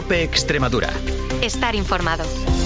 COPE Extremadura. Estar informado.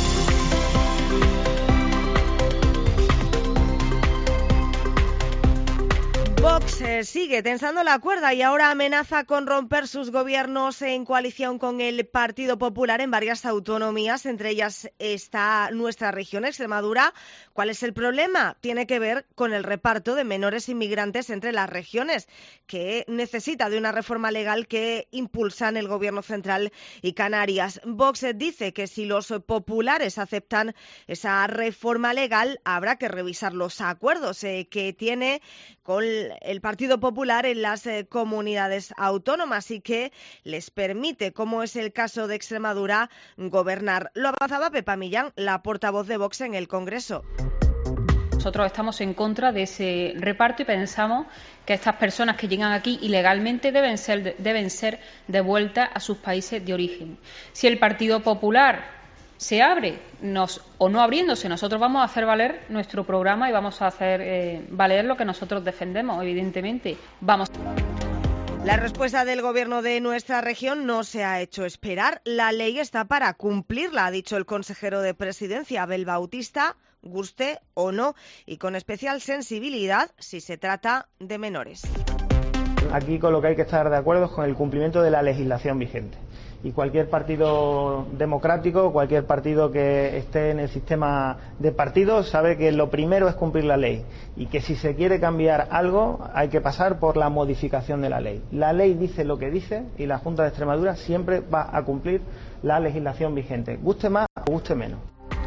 Vox sigue tensando la cuerda y ahora amenaza con romper sus gobiernos en coalición con el Partido Popular en varias autonomías, entre ellas está nuestra región, Extremadura. ¿Cuál es el problema? Tiene que ver con el reparto de menores inmigrantes entre las regiones, que necesita de una reforma legal que impulsan el Gobierno central y Canarias. Vox dice que si los populares aceptan esa reforma legal, habrá que revisar los acuerdos que tiene con el Partido Popular en las comunidades autónomas y que les permite, como es el caso de Extremadura, gobernar. Lo avanzaba Pepa Millán, la portavoz de Vox en el Congreso. Nosotros estamos en contra de ese reparto y pensamos que estas personas que llegan aquí ilegalmente deben ser devueltas a sus países de origen. Si el Partido Popular se abre o no abriéndose, nosotros vamos a hacer valer nuestro programa y vamos a hacer valer lo que nosotros defendemos, evidentemente. La respuesta del Gobierno de nuestra región no se ha hecho esperar. La ley está para cumplirla, ha dicho el consejero de Presidencia, Abel Bautista, guste o no, y con especial sensibilidad si se trata de menores. Aquí con lo que hay que estar de acuerdo es con el cumplimiento de la legislación vigente. Y cualquier partido democrático, cualquier partido que esté en el sistema de partidos sabe que lo primero es cumplir la ley y que si se quiere cambiar algo hay que pasar por la modificación de la ley. La ley dice lo que dice y la Junta de Extremadura siempre va a cumplir la legislación vigente, guste más o guste menos.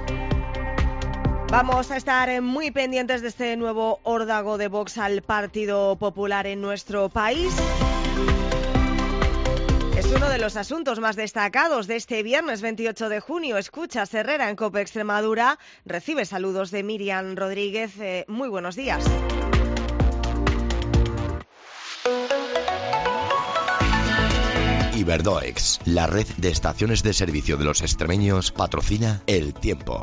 Vamos a estar muy pendientes de este nuevo órdago de Vox al Partido Popular en nuestro país. Es uno de los asuntos más destacados de este viernes 28 de junio. Escuchas Herrera en COPE Extremadura. Recibe saludos de Miriam Rodríguez. Muy buenos días. Iberdoex, la red de estaciones de servicio de los extremeños, patrocina El Tiempo.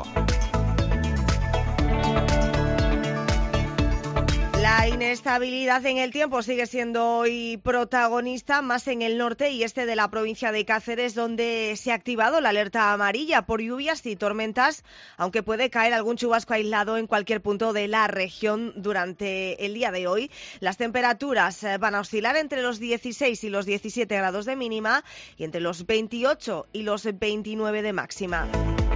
La inestabilidad en el tiempo sigue siendo hoy protagonista, más en el norte y este de la provincia de Cáceres, donde se ha activado la alerta amarilla por lluvias y tormentas, aunque puede caer algún chubasco aislado en cualquier punto de la región durante el día de hoy. Las temperaturas van a oscilar entre los 16 y los 17 grados de mínima y entre los 28 y los 29 de máxima.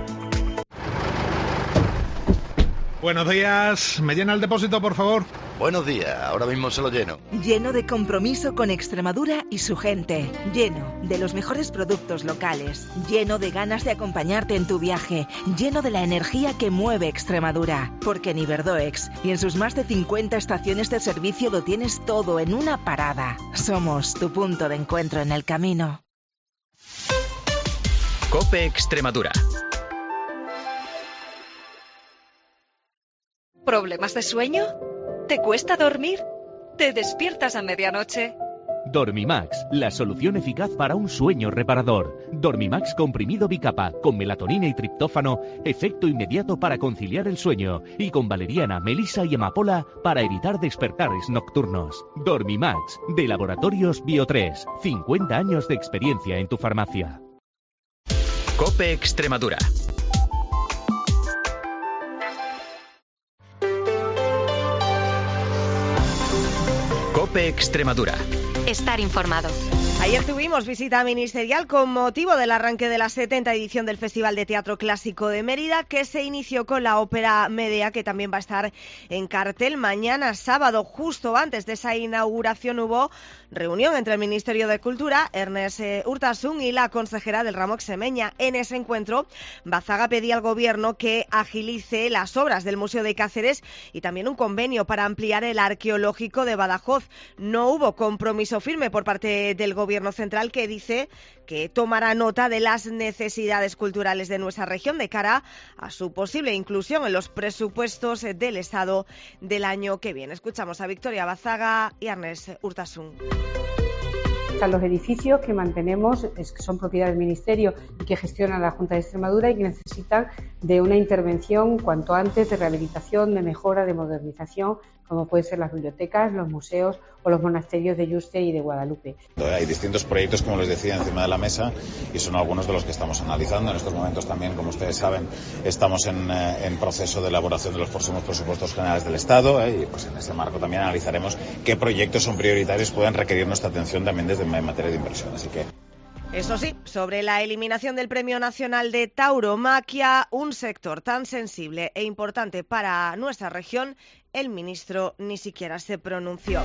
Buenos días, ¿me llena el depósito, por favor? Buenos días, ahora mismo se lo lleno. Lleno de compromiso con Extremadura y su gente. Lleno de los mejores productos locales. Lleno de ganas de acompañarte en tu viaje. Lleno de la energía que mueve Extremadura. Porque en Iberdoex y en sus más de 50 estaciones de servicio lo tienes todo en una parada. Somos tu punto de encuentro en el camino. COPE Extremadura. ¿Problemas de sueño? ¿Te cuesta dormir? ¿Te despiertas a medianoche? Dormimax, la solución eficaz para un sueño reparador. Dormimax comprimido bicapa, con melatonina y triptófano, efecto inmediato para conciliar el sueño, y con valeriana, melisa y amapola para evitar despertares nocturnos. Dormimax, de Laboratorios Bio3, 50 años de experiencia en tu farmacia. COPE Extremadura. COPE Extremadura. Estar informado. Ayer tuvimos visita ministerial con motivo del arranque de la 70ª edición del Festival de Teatro Clásico de Mérida, que se inició con la ópera Medea, que también va a estar en cartel mañana sábado. Justo antes de esa inauguración hubo reunión entre el Ministerio de Cultura, Ernest Urtasun, y la consejera del ramo extremeña. En ese encuentro, Bazaga pedía al Gobierno que agilice las obras del Museo de Cáceres y también un convenio para ampliar el arqueológico de Badajoz. No hubo compromiso firme por parte del Gobierno central, que dice que tomará nota de las necesidades culturales de nuestra región de cara a su posible inclusión en los presupuestos del Estado del año que viene. Escuchamos a Victoria Bazaga y Ernest Urtasun. Los edificios que mantenemos que son propiedad del Ministerio y que gestiona la Junta de Extremadura y que necesitan de una intervención cuanto antes de rehabilitación, de mejora, de modernización, como pueden ser las bibliotecas, los museos o los monasterios de Yuste y de Guadalupe. Hay distintos proyectos, como les decía, encima de la mesa y son algunos de los que estamos analizando. En estos momentos también, como ustedes saben, estamos en proceso de elaboración de los próximos presupuestos generales del Estado y pues en ese marco también analizaremos qué proyectos son prioritarios, pueden requerir nuestra atención también desde en materia de inversión. Así que... Eso sí, sobre la eliminación del Premio Nacional de Tauromaquia, un sector tan sensible e importante para nuestra región, el ministro ni siquiera se pronunció.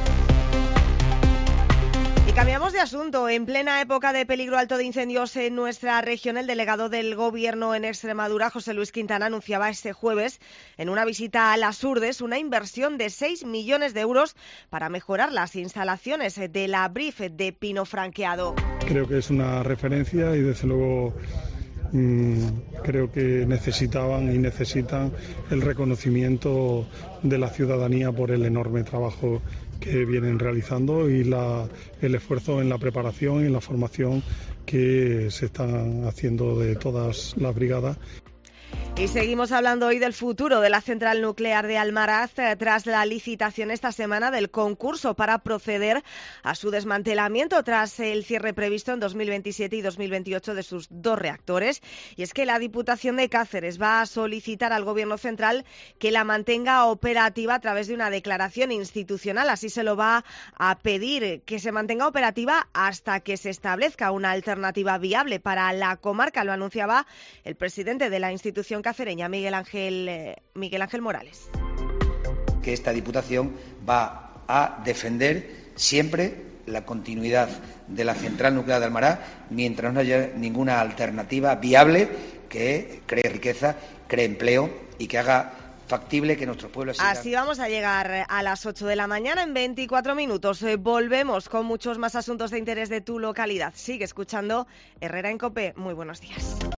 Y cambiamos de asunto. En plena época de peligro alto de incendios en nuestra región, el delegado del Gobierno en Extremadura, José Luis Quintana, anunciaba este jueves, en una visita a Las Hurdes, una inversión de 6 millones de euros para mejorar las instalaciones de la BRIF de Pino Franqueado. Creo que es una referencia y, desde luego, creo que necesitaban y necesitan el reconocimiento de la ciudadanía por el enorme trabajo que vienen realizando y el esfuerzo en la preparación y en la formación que se están haciendo de todas las brigadas. Y seguimos hablando hoy del futuro de la central nuclear de Almaraz tras la licitación esta semana del concurso para proceder a su desmantelamiento tras el cierre previsto en 2027 y 2028 de sus 2 reactores. Y es que la Diputación de Cáceres va a solicitar al Gobierno central que la mantenga operativa a través de una declaración institucional. Así se lo va a pedir, que se mantenga operativa hasta que se establezca una alternativa viable para la comarca. Lo anunciaba el presidente de la institución cacereña, Miguel Ángel Morales. Que esta Diputación va a defender siempre la continuidad de la central nuclear de Almaraz mientras no haya ninguna alternativa viable que cree riqueza, cree empleo y que haga factible que nuestros pueblos sigan. Así vamos a llegar a las 8 de la mañana en 24 minutos. Volvemos con muchos más asuntos de interés de tu localidad. Sigue escuchando Herrera en COPE. Muy buenos días.